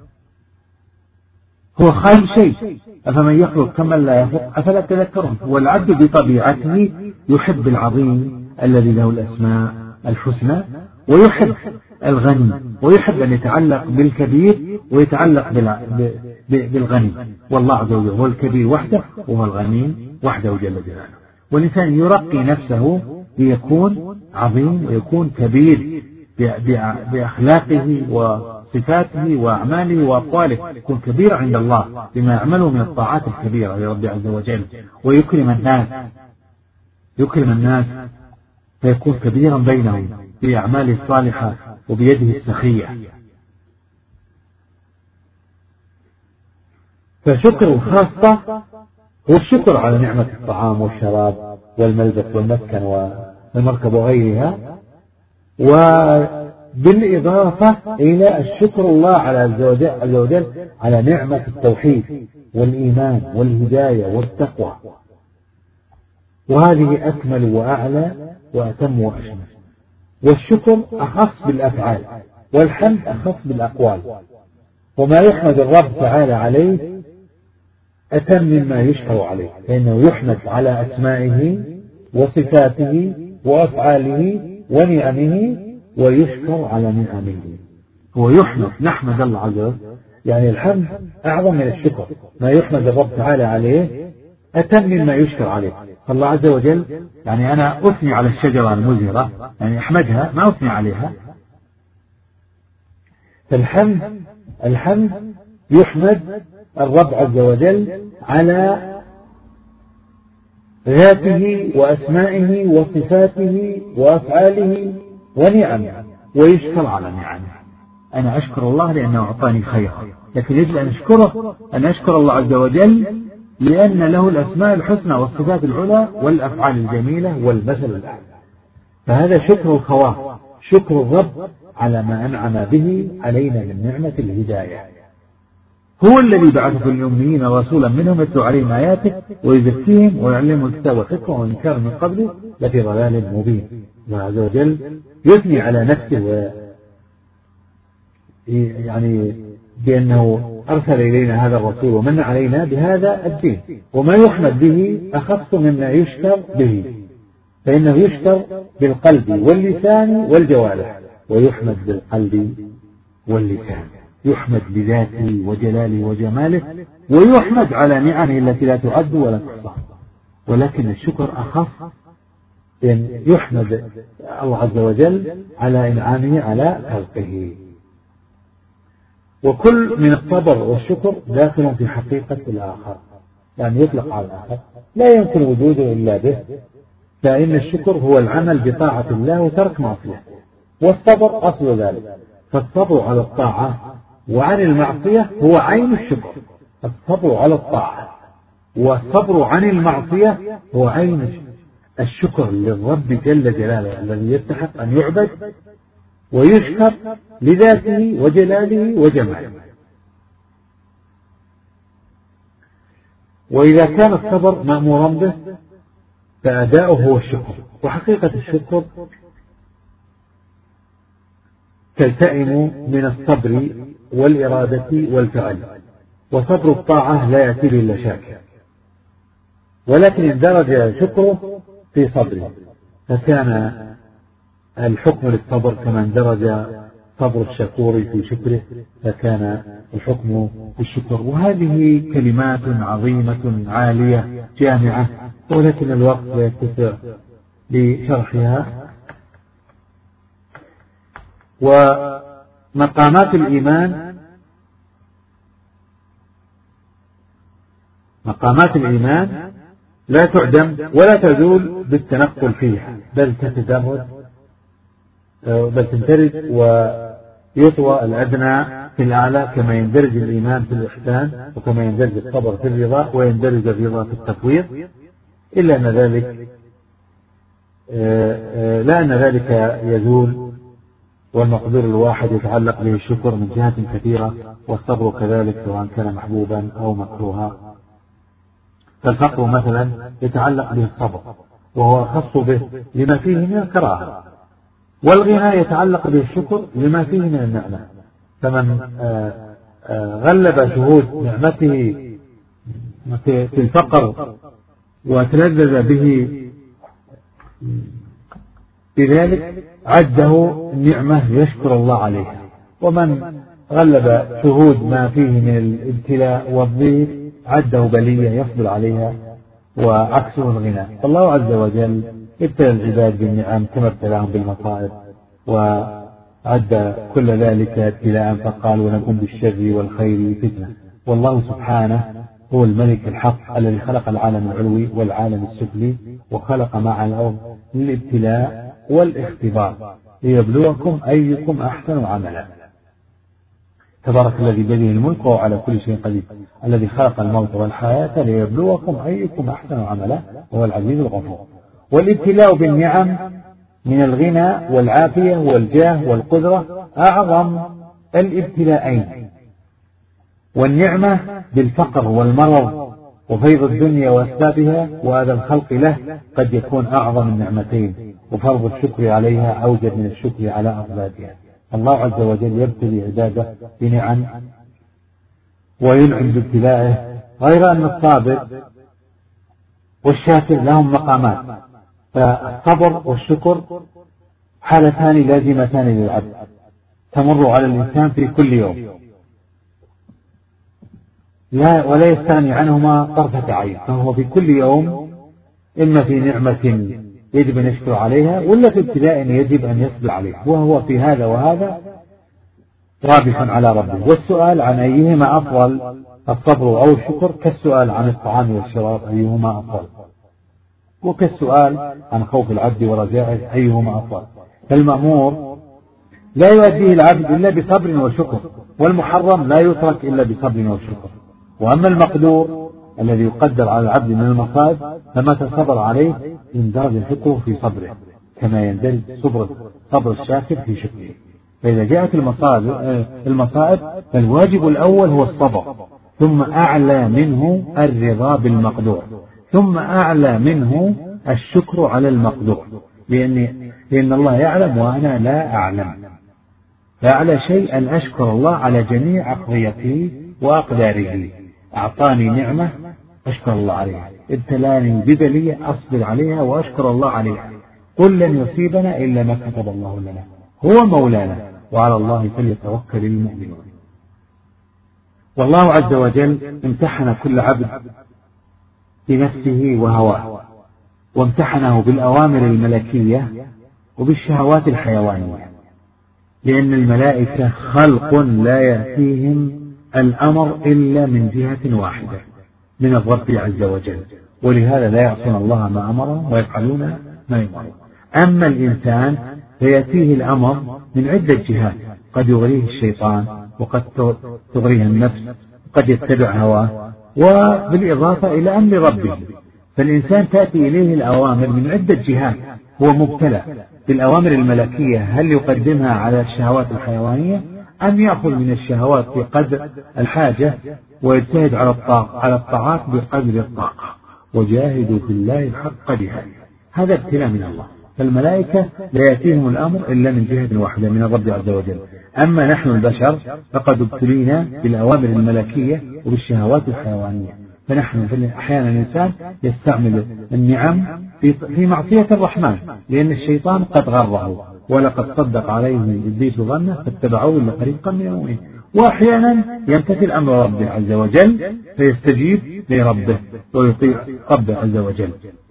هو خالق شيء، أفمن يخلق كمن لا يخلق أفلا تذكرون. والعبد بطبيعته يحب العظيم الذي له الأسماء الحسنى، ويحب الغني ويحب أن يتعلق بالكبير ويتعلق بالغني، والله عز وجل هو الكبير وحده وهو الغني وحده جل جلاله. والإنسان يرقي نفسه ليكون عظيم ويكون كبير بأخلاقه وصفاته وأعماله وأقواله، يكون كبير عند الله بما يعمله من الطاعات الكبيرة لرب عز وجل، ويكرم الناس يكرم الناس فيكون كبيرا بينهم بأعماله الصالحة وبيده السخية. فشكر الخاصة هو الشكر على نعمة الطعام والشراب والملبس والمسكن والمركب وغيرها، وبالإضافة إلى الشكر الله على عز وجل على نعمة التوحيد والإيمان والهداية والتقوى، وهذه أكمل وأعلى وأتم وأشمل. والشكر أخص بالأفعال والحمد أخص بالأقوال، وما يحمد الرب تعالى عليه أتم مما يشكر عليه، فإنه يحمد على أسمائه وصفاته وأفعاله ونعمه، ويشكر على نعمه. هو يحمد، نحمد الله عز وجل، يعني الحمد أعظم من الشكر، ما يحمد الرب تعالى عليه أتم مما يشكر عليه. فالله عز وجل يعني أنا أثني على الشجرة المزهرة، يعني أحمدها ما أثني عليها. فالحمد الحمد يحمد الرب عز وجل على ذاته وأسمائه وصفاته وأفعاله ونعمه، ويشكر على نعمه. أنا أشكر الله لأنه أعطاني خيرا، لكن يجب أن أشكره أن أشكر الله عز وجل لأن له الأسماء الحسنى والصفات العلى والأفعال الجميلة والمثل الأعلى. فهذا شكر الخواص، شكر الرب على ما أنعم به علينا من نعمة الهداية. هو الذي بعث في الأميين رسولا منهم يتلو عليهم آياته ويزكيهم ويعلمهم الكتاب والحكمة وإن كانوا من قبل لفي ضلال مبين. الله عز وجل يثني على نفسه يعني بأنه أرسل إلينا هذا الرسول ومن علينا بهذا الدين، وما يحمد به أخص مما يشكر به، فإنه يشكر بالقلب واللسان والجوارح، ويحمد بالقلب واللسان، يحمد بذاته وجلاله وجماله، ويحمد على نعمه التي لا تعد ولا تحصى. ولكن الشكر أخص، إن يحمد الله عز وجل على إنعامه على خلقه. وكل من الصبر والشكر داخل في حقيقة الآخر، يعني يطلق على الآخر، لا يمكن وجوده إلا به، فإن الشكر هو العمل بطاعة الله وترك معصية، والصبر أصل ذلك. فالصبر على الطاعة وعن المعصية هو عين الشكر، الصبر على الطاعة والصبر عن المعصية هو عين الشكر للرب جل جلاله الذي يستحق أن يعبد ويشكر لذاته وجلاله وجماله. وإذا كان الصبر مأمورا به فأداؤه هو الشكر. وحقيقة الشكر تلتئم من الصبر والإرادة والفعل، وصبر الطاعة لا يأتي إلا شاكر، ولكن اندرج شكره في صبره فكان الحكم للصبر، كما اندرج صبر الشكور في شكره فكان الحكم في الشكر. وهذه كلمات عظيمة عالية جامعة، ولكن الوقت لا يتسع لشرحها. ومقامات الإيمان مقامات الإيمان لا تعدم ولا تزول بالتنقل فيها، بل تتدرج بل تندرج ويطوى الأدنى في الأعلى، كما يندرج الإيمان في الإحسان، وكما يندرج الصبر في الرضا، ويندرج الرضا في التفويض، إلا أن ذلك لا أن ذلك يزول، والمقدور الواحد يتعلق به الشكر من جهات كثيرة، والصبر كذلك سواء كان محبوبا أو مكروها. فالفقر مثلا يتعلق به الصبر وهو أخص به لما فيه من الكراهة، والغنى يتعلق به الشكر لما فيه من النعمة. فمن غلب شهود نعمته في الفقر وتلذذ به بذلك عده النعمة يشكر الله عليها، ومن غلب شهود ما فيه من الابتلاء والضيق عده بلية يصبر عليها، وعكسه الغنى. فالله عز وجل ابتلى العباد بالنعم كما ابتلاهم بالمصائب، وعد كل ذلك ابتلاء فقال ونكون بالشر والخير فتنة. والله سبحانه هو الملك الحق الذي خلق العالم العلوي والعالم السفلي، وخلق مع الأرض للابتلاء والاختبار ليبلوكم أيكم أحسن عملا. تبارك الذي بيده الملك وهو على كل شيء قدير، الذي خلق الموت والحياة ليبلوكم أيكم أحسن عملا وهو العزيز الغفور. والابتلاء بالنعم من الغنى والعافية والجاه والقدرة أعظم الابتلاءين، والنعمة بالفقر والمرض وفيض الدنيا وأسبابها وهذا الخلق له قد يكون أعظم النعمتين، وفرض الشكر عليها أوجب من الشكر على أسبابها. الله عز وجل يبتلي عباده بنعم وينعم بابتلائه، غير أن الصابر والشاكر لهم مقامات، فالصبر والشكر حالتان لازمتان للعبد تمر على الإنسان في كل يوم لا ولا يستغني عنهما طرفة عين، فهو في كل يوم إما في نعمة يجب أن يشكر عليها ولا في ابتلاء يجب أن يصبر عليه، وهو في هذا وهذا رابح على ربه. والسؤال عن أيهما أفضل الصبر أو الشكر كالسؤال عن الطعام والشراب أيهما أفضل، وكالسؤال عن خوف العبد ورجائه أيهما أفضل. فالمأمور لا يؤديه العبد إلا بصبر وشكر، والمحرم لا يترك إلا بصبر وشكر. وأما المقدور الذي يقدر على العبد من المصائب فمتى صبر عليه يندرج شكره في صبره كما يندرج صبر صبر الشاكر في شكره. فإذا جاءت المصائب المصائب فالواجب الأول هو الصبر، ثم أعلى منه الرضا بالمقدور، ثم أعلى منه الشكر على المقدور، لأن لأن الله يعلم وأنا لا أعلم. فأعلى شيء أن أشكر الله على جميع أقضيته وأقداره. أعطاني نعمة أشكر الله عليها، ابتلاني ببلية أصبر عليها وأشكر الله عليها. قل لن يصيبنا إلا ما كتب الله لنا، هو مولانا وعلى الله فليتوكل المؤمنون. والله عز وجل امتحن كل عبد بنفسه وهواه، وامتحنه بالأوامر الملكية وبالشهوات الحيوانية، لأن الملائكة خلق لا يأتيهم الأمر إلا من جهة واحدة من الرب عز وجل، ولهذا لا يعصون الله ما أمرهم ويفعلون ما يؤمرون. أما الإنسان فيأتيه الأمر من عدة جهات، قد يغريه الشيطان وقد تغريه النفس وقد يتبع هواه، وبالإضافة إلى أمر ربه. فالإنسان تأتي إليه الأوامر من عدة جهات، هو مبتلى بالأوامر الملكية، هل يقدمها على الشهوات الحيوانية أم يأخذ من الشهوات بقدر الحاجة ويجتهد على الطاعة على الطاعات بقدر الطاقة، وجاهدوا في الله حق جهاده. هذا ابتلاء من الله. فالملائكة لا يأتيهم الأمر إلا من جهة واحدة من الرب عز وجل. أما نحن البشر فقد ابتلينا بالأوامر الملكية وبالشهوات الحيوانية، فنحن أحيانا الإنسان يستعمل النعم في معصية الرحمن، لأن الشيطان قد غره ولقد صدق عليه إبليس ظنه فاتبعوه إلا فريقا من المؤمنين. وأحيانا يمتثل أمر ربه عز وجل فيستجيب لربه ويطيع ربه عز وجل.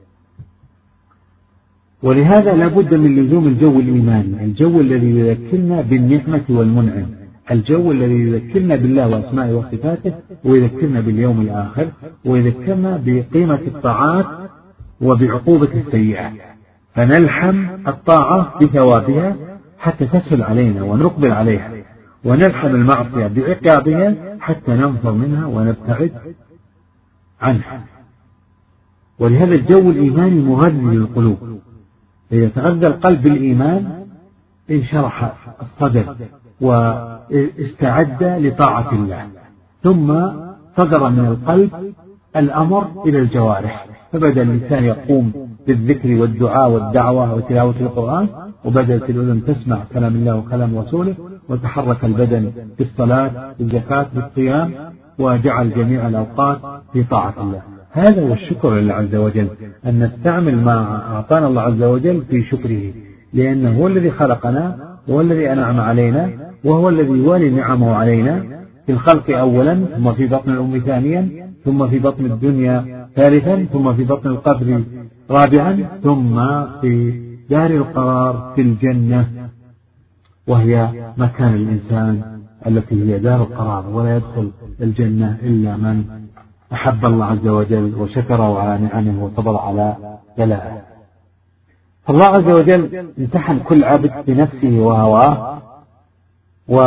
ولهذا لا بد من لزوم الجو الإيماني، الجو الذي يذكرنا بالنعمة والمنعم، الجو الذي يذكرنا بالله وأسمائه وصفاته، ويذكرنا باليوم الآخر، ويذكرنا بقيمة الطاعات وبعقوبة السيئات، فنلحم الطاعة بثوابها حتى تسهل علينا ونقبل عليها، ونلحم المعصية بعقابها حتى ننفر منها ونبتعد عنها. ولهذا الجو الإيماني مغذي للقلوب، إذا تغذى القلب بالإيمان انشرح الصدر واستعد لطاعة الله، ثم صدر من القلب الأمر إلى الجوارح، فبدأ الإنسان يقوم بالذكر والدعاء والدعوة وتلاوة القرآن، وبدأت الأذن تسمع كلام الله وكلام رسوله، وتحرك البدن بالصلاة بالزكاة بالصيام، وجعل جميع الأوقات في طاعة الله. هذا هو الشكر لله عز وجل، أن نستعمل ما أعطانا الله عز وجل في شكره، لأنه هو الذي خلقنا وهو الذي أنعم علينا وهو الذي يوالي نعمه علينا في الخلق أولا، ثم في بطن الأم ثانيا، ثم في بطن الدنيا ثالثا، ثم في بطن القبر رابعا، ثم في دار القرار في الجنة، وهي مكان الإنسان التي هي دار القرار، ولا يدخل الجنة إلا من أحب الله عز وجل وشكره على نعمه وصبر على بلائه. فالله عز وجل امتحن كل عبد بنفسه وهواه، و...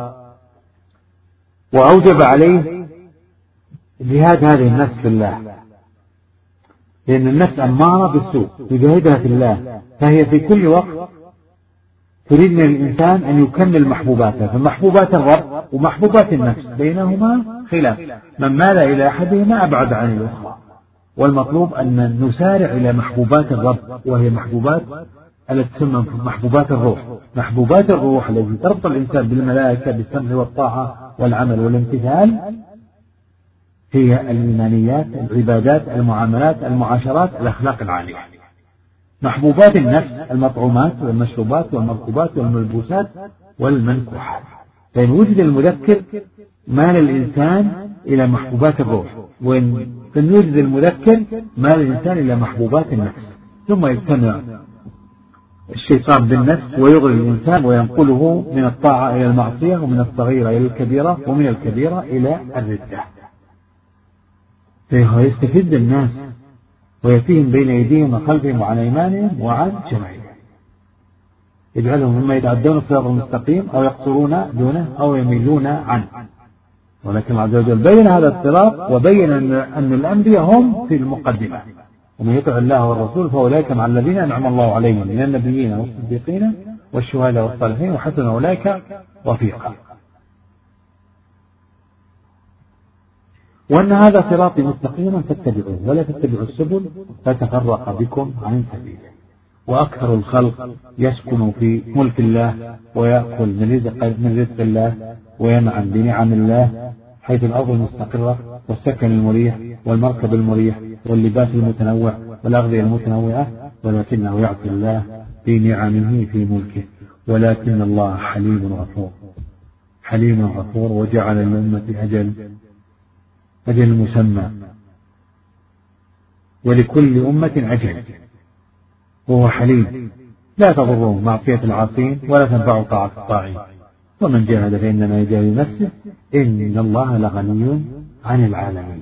وأوجب عليه جهاد هذه النفس في الله، لأن النفس أمارة بالسوء يجاهدها في الله، فهي في كل وقت تريد من الإنسان أن يكمل محبوباته، فمحبوبات الرب ومحبوبات النفس بينهما خلاف، من مال إلى أحدهما أبعد عن الأخرى، والمطلوب أن نسارع إلى محبوبات الرب، وهي محبوبات التي تسمى محبوبات الروح. محبوبات الروح التي تربط الإنسان بالملائكة بالسمع والطاعة والعمل والامتثال هي الإيمانيات، العبادات، المعاملات، المعاشرات، الأخلاق العالية. محبوبات النفس المطعومات والمشروبات والمركوبات والملبوسات والمنكوحات. فإن وجد المذكر مال الإنسان إلى محبوبات الروح، وإن وجد المذكر مال الإنسان إلى محبوبات النفس، ثم يجتمع الشيطان بالنفس ويغري الإنسان وينقله من الطاعة إلى المعصية، ومن الصغيرة إلى الكبيرة، ومن الكبيرة إلى الردة. فهو يستفز الناس ويأتيهم بين أيديهم وخلفهم وعن أيمانهم وعن شمائلهم، يجعلهم مما يتعدون الصراط المستقيم أو يقصرون دونه أو يميلون عنه. ولكن الله عز وجل بين هذا الصراط، وبين أن الأنبياء هم في المقدمة، ومن يطع الله والرسول فأولئك مع الذين أنعم الله عليهم من النبيين والصديقين والشهداء والصالحين وحسن أولئك رفيقا. وأن هذا صراطي مستقيما فاتبعوه ولا تتبعوا السبل فتفرق بكم عن سبيله. وأكثر الخلق يسكن في ملك الله ويأكل من رزق, من رزق الله وينعم بنعم الله، حيث الأرض المستقرة والسكن المريح والمركب المريح واللباس المتنوع والأغذية المتنوعة، ولكنه يعصي الله في نعمه في ملكه. ولكن الله حليم غفور، حليم غفور، وجعل للأمة أجل أجل مسمى، ولكل أمة أجل، وهو حليم لا تضره معصية العاصين ولا تنفع طاعة الطاعين. ومن جاهد فإنما يجاهد نفسه إن الله لغني عن العالمين.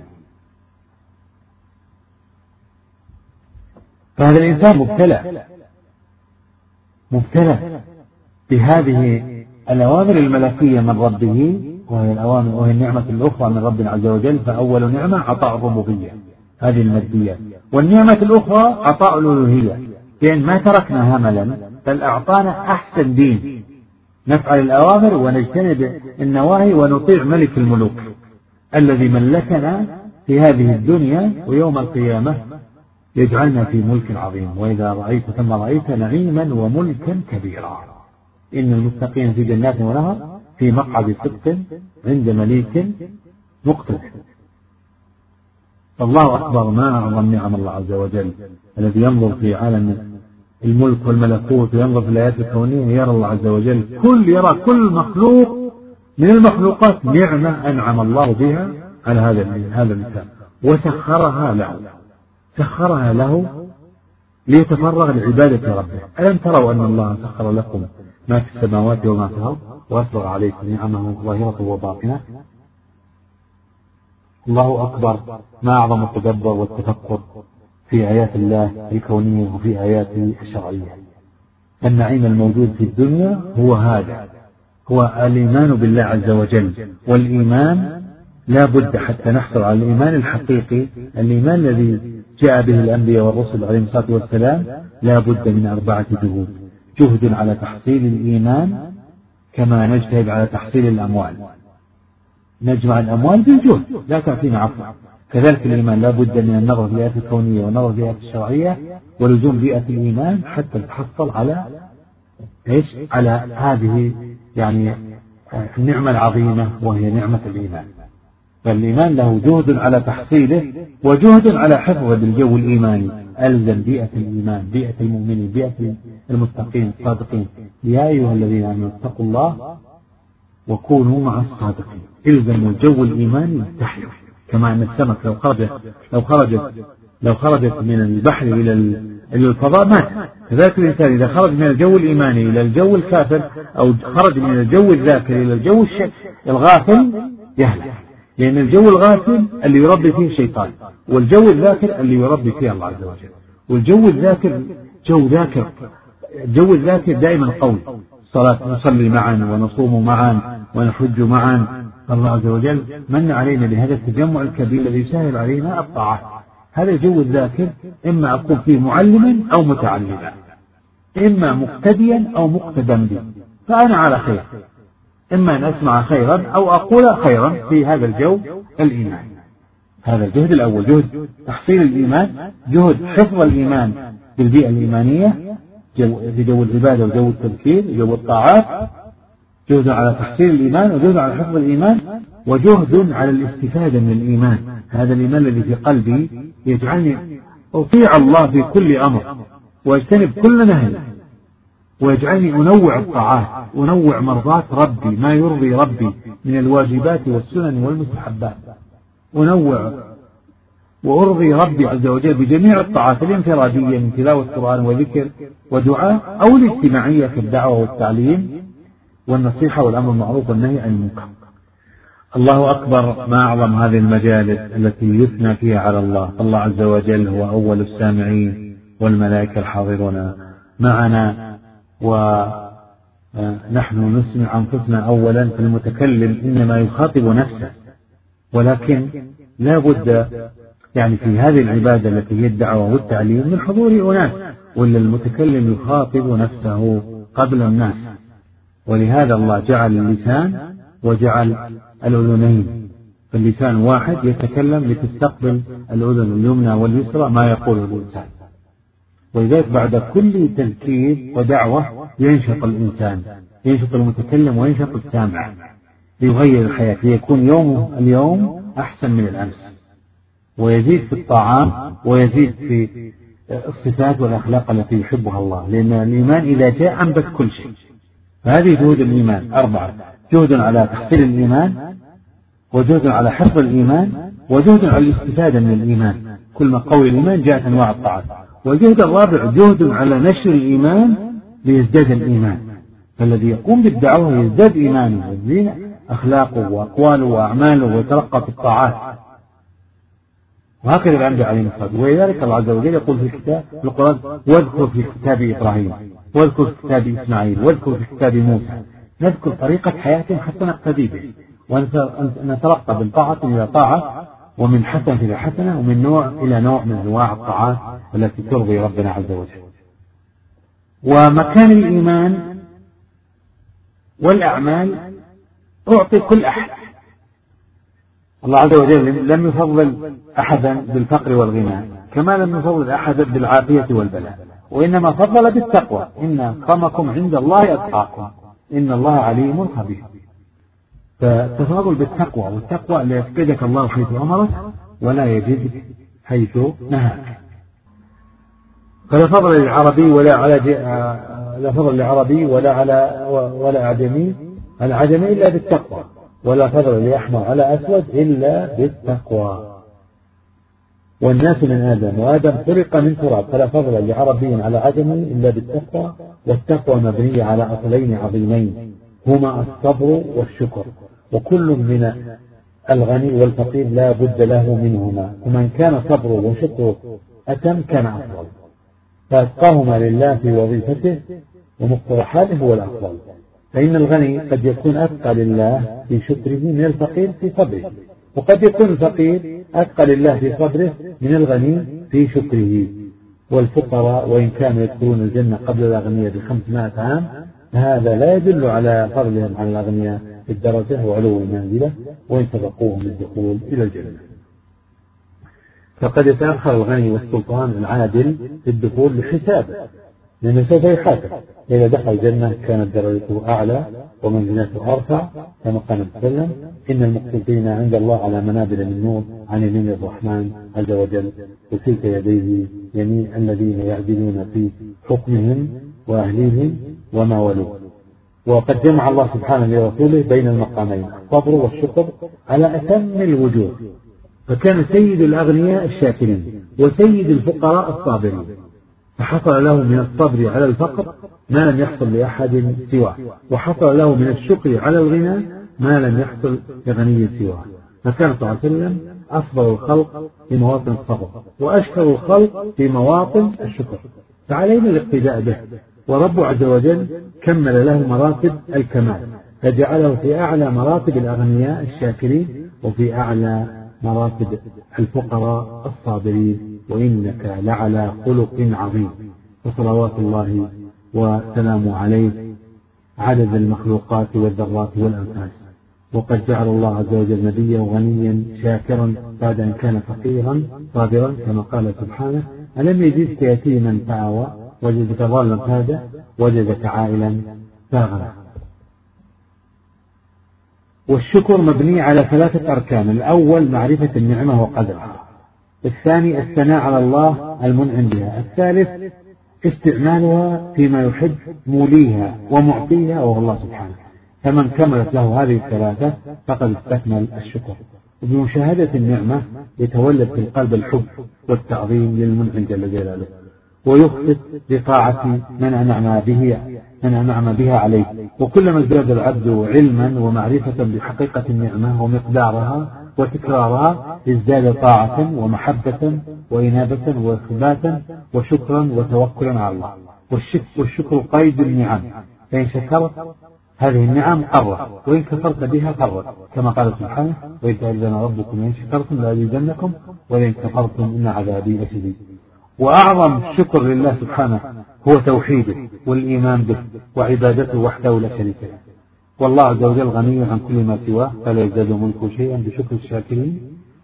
فهذا الإنسان مبتلى مبتلى بهذه الأوامر الملكية من ربه، وهي الأوامر وهي النعمة الأخرى من رب عز وجل. فأول نعمة عطاء الربوبية هذه المادية، والنعمة الأخرى عطاء الألوهية، لأن ما تركنا هملا بل أعطانا أحسن دين، نفعل الأوامر ونجتنب النواهي ونطيع ملك الملوك الذي ملكنا في هذه الدنيا، ويوم القيامة يجعلنا في ملك عظيم. وإذا رأيت ثم رأيت نعيما وملكا كبيرا. إن المتقين في جنات ونهر في مقعد صدق عند مليك مقتدر. الله أكبر، ما أعظم نعم الله عز وجل الذي ينظر في عالم الملك والملكوت وينظر في الآيات الكونية يرى الله عز وجل كل يرى كل مخلوق من المخلوقات نعمة أنعم الله بها على هذا هذا الإنسان وسخرها له سخرها له ليتفرغ لعبادة ربه. ألم تروا أن الله سخر لكم ما في السماوات وما في الأرض وأسبغ عليكم نعمه ظاهرة وباطنة؟ الله أكبر، ما أعظم التدبر والتفكر في آيات الله الكونية وفي آياته الشرعية. النعيم الموجود في الدنيا هو هذا، هو الإيمان بالله عز وجل. والإيمان لا بد حتى نحصل على الإيمان الحقيقي، الإيمان الذي جاء به الأنبياء والرسل عليهم الصلاة والسلام، لا بد من أربعة جهود: جهد على تحصيل الإيمان كما نجتهد على تحصيل الأموال، نجمع الأموال بالجهد لا تأتينا عفوا. كذلك الإيمان لا بد من النظر في الآيات الكونية والنظر في الآيات الشرعية ولزوم بيئة الإيمان حتى تحصل على إيش؟ على هذه يعني النعمة العظيمة وهي نعمة الإيمان. فالإيمان له جهد على تحصيله وجهد على حفظه بالجو الإيماني. ألزم بيئة الإيمان، بيئة المؤمنين، بيئة المتقين الصادقين. يا أيها الذين آمنوا اتقوا الله وكونوا مع الصادقين. إلزموا الجو الإيماني تحيا، كما أن السمك لو خرجت لو خرجت لو خرجت من البحر إلى إلى الفضاء مات. كذلك الإنسان إذا خرج من الجو الإيماني إلى الجو الكافر، أو خرج من الجو الذاكر إلى الجو الغافل، يهلك. لأن الجو الغافل اللي يربي فيه الشيطان، والجو الذاكر اللي يربي فيه الله عز وجل. والجو الذاكر جو ذاكر، الجو الذاكر دائما قوي، صلاة نصلي معا ونصوم معا ونحج معا. الله عز وجل من علينا بهذا التجمع الكبير الذي يسهل علينا الطاعات. هذا الجو الذاكر إما أكون فيه معلما أو متعلما، إما مقتديا أو مقتدا بي، فأنا على خير، إما أن أسمع خيرا أو أقول خيرا في هذا الجو الإيمان. هذا الجهد الأول، جهد تحصيل الإيمان، جهد حفظ الإيمان بالبيئة الإيمانية، جو في جو العبادة وجو التذكير وجو الطاعات، جهد على تحصيل الإيمان وجهد على حفظ الإيمان، وجهد على الاستفادة من الإيمان. هذا الإيمان الذي في قلبي يجعلني أطيع الله في كل أمر واجتنب كل نهي، ويجعلني أنوع الطاعات، أنوع مرضات ربي، ما يرضي ربي من الواجبات والسنن والمستحبات، أنوع وأرضي ربي عز وجل بجميع الطاعات الانفرادية من تلاوة القرآن وذكر ودعاء، أو الاجتماعية في الدعوة والتعليم والنصيحة والأمر بالمعروف والنهي عن المنكر. الله أكبر، ما أعظم هذه المجالس التي يثنى فيها على الله. الله عز وجل هو أول السامعين، والملائكة الحاضرون معنا، ونحن نسمع أنفسنا أولا. فالمتكلم إنما يخاطب نفسه، ولكن لا بد يعني في هذه العبادة التي هي الدعوة والتعليم من حضور أناس، ولا المتكلم يخاطب نفسه قبل الناس. ولهذا الله جعل اللسان وجعل الأذنين، فاللسان واحد يتكلم لتستقبل الأذن اليمنى واليسرى ما يقوله الإنسان. ولذلك بعد كل تذكير ودعوة ينشط الإنسان، ينشط المتكلم وينشط السامع، ليغير الحياة، ليكون يومه اليوم أحسن من الأمس، ويزيد في الطاعات ويزيد في الصفات والأخلاق التي يحبها الله. لأن الإيمان إذا جاء أنبت كل شيء. فهذه جهود الإيمان أربعة: جهد على تحصيل الإيمان، وجهد على حفظ الإيمان، وجهد على الاستفادة من الإيمان. كل ما قوي الإيمان جاءت أنواع الطاعات. والجهد الرابع جهد على نشر الإيمان ليزداد الإيمان. فالذي يقوم بالدعوة يزداد إيمانه، يزداد أخلاقه وأقواله وأعماله، ويترقى في الطاعات. وهكذا الأنبياء عليهم الصلاة والسلام. ولذلك الله عز وجل يقول في الكتاب في القرآن: واذكر في كتاب إبراهيم، واذكر في كتاب إسماعيل، واذكر في كتاب موسى. نذكر طريقة حياتهم حتى نقتدي به، ونترقى من طاعة إلى طاعة، ومن حسنة إلى حسنة، ومن نوع إلى نوع من أنواع الطاعات التي ترضي ربنا عز وجل. ومكان الإيمان والأعمال أعطي كل أحد. الله عز وجل لم يفضل أحدا بالفقر والغنى، كما لم يفضل أحدا بالعافية والبلاء، وإنما فضل بالتقوى: إن أكرمكم عند الله أتقاكم إن الله عليم خبير. فتفضل بالتقوى، والتقوى لا يفقدك الله حيث أمرك ولا يجدك حيث نهاك. فلا فضل للعربي ولا على ج... لا فضل للعربي ولا على ولا أعجمي العجمي إلا بالتقوى، ولا فضل لأحمر على أسود إلا بالتقوى. والناس من آدم، وآدم خلق من تراب، فلا فضل لعربي على عجمي إلا بالتقوى. والتقوى مبنية على أصلين عظيمين هما الصبر والشكر، وكل من الغني والفقير لا بد له منهما، ومن كان صبره وشكره أتم كان أفضل. فأتقاهما لله في وظيفته ومقترحاته هو الأفضل. فإن الغني قد يكون أتقى لله في شكره من الفقير في صبره، وقد يكون الفقير أتقى لله في صبره من الغني في شكره. والفقراء وإن كانوا يدخلون الجنة قبل الأغنياء بخمسمائة عام، فهذا لا يدل على فضلهم على الأغنياء في الدرجة وعلو المنزلة، وإن سبقوهم للدخول إلى الجنة. فقد يتأخر الغني والسلطان العادل في الدخول لحسابه، لأنه سوف يحاسب. إذا دخل الجنة كانت درجته أعلى ومنزلته أرفع، كما قال النبي صلى الله عليه وسلم: إن المقسطين عند الله على منابر من نور عن يمين الرحمن عز وجل، وتلك يديه يمين الذين يعدلون في حكمهم وأهليهم وما ولوا. وقد جمع الله سبحانه لرسوله بين المقامين الصبر والشكر على أتم الوجوه، فكان سيد الأغنياء الشاكرين وسيد الفقراء الصابرين، فحصل له من الصبر على الفقر ما لم يحصل لأحد سواه، وحصل له من الشكر على الغنى ما لم يحصل لغني سواه، فكان صلى الله عليه وسلم أصبر الخلق في مواطن الصبر وأشكر الخلق في مواطن الشكر، فعلينا الاقتداء به. ورب عز وجل كمل له مراتب الكمال، فجعله في أعلى مراتب الأغنياء الشاكرين وفي أعلى مراتب الفقراء الصابرين، وإنك لعلى خلق عظيم. وصلوات الله وسلامه عليه عدد المخلوقات والذرات والأنفاس. وقد جعل الله عز وجل نبيا غنيا شاكرا بعد أن كان فقيرا صابرا، كما قال سبحانه: ألم يجدك يتيما فآوى وجدك ضالا فهدى وجدك عائلا فأغنى. والشكر مبني على ثلاثة أركان: الأول معرفة النعمة وقدرها، الثاني الثناء على الله المنعم بها، الثالث استعمالها فيما يحب موليها ومعطيها وهو الله سبحانه. فمن كملت له هذه الثلاثة فقد استكمل الشكر. وبمشاهدة النعمة يتولد في القلب الحب والتعظيم للمنعم جل جلاله، ويخطط لطاعة من أنعم به من أنعم بها عليه. وكلما ازداد العبد علما ومعرفة بحقيقة النعمة ومقدارها وتكرارها ازداد طاعة ومحبة وإنابة وإخباتا وشكرا وتوكلا على الله. والشكر قيد النعم، فإن شكرت هذه النعم قرت، وإن كفرت بها قرت، كما قال سبحانه: وإذ تأذن ربكم إن شكرتم لأزيدنكم وإن كفرتم إن عذابي لشديد. وأعظم الشكر لله سبحانه هو توحيده والإيمان به وعبادته وحده لا شريك له. والله عز وجل غني عن كل ما سواه، فلا يزداد ملكه شيئا بشكر الشاكرين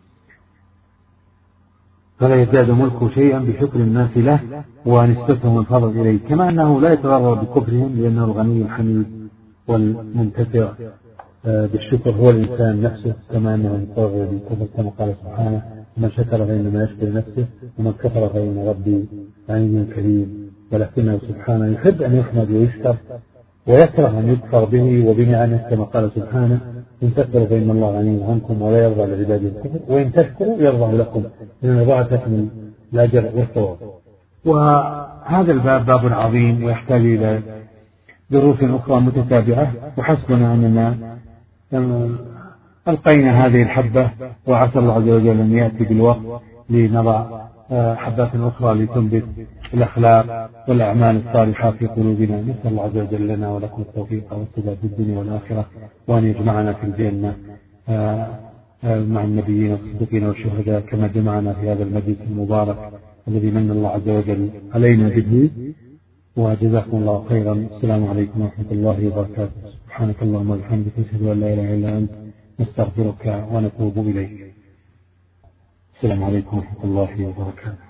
فلا يزداد ملكه شيئا بشكر الناس له ونسبتهم الفضل إليه، كما أنه لا يتضرر بكفرهم لأنه الغني الحميد والمنتفع بالشكر هو الإنسان نفسه، كما أنه يتضرر بالكفر، كما قال سبحانه: من شكر فإنما يشكر نفسه ومن كفر فإن ربي غني كريم. ولكنه سبحانه يحب أن يحمد ويشكر ويكره أن يكفر به وبنعمه، كما قال سبحانه: إن تكفروا فإن الله غني عنكم ولا يرضى لعباده الكفر وإن تشكروا يرضى لكم إن الرضا تكمل الأجر والثواب. وهذا الباب باب عظيم ويحتاج إلى دروس أخرى متتابعة، وحسبنا أننا ألقينا هذه الحبة، وعسى الله عز وجل أن يأتي بالوقت لنضع حبات أخرى لتنبت الأخلاق والأعمال الصالحة في قلوبنا. نسأل الله عز وجل لنا ولكم التوفيق والسداد في الدنيا والآخرة، وأن يجمعنا في الجنة مع النبيين والصديقين والشهداء كما جمعنا في هذا المجلس المبارك الذي من الله عز وجل علينا به. وجزاكم الله خيرا. السلام عليكم ورحمة الله وبركاته. سبحانك اللهم وبحمدك نشهد أن لا إله إلا أنت نستغفرك ونتوب إليك. السلام عليكم ورحمة الله وبركاته.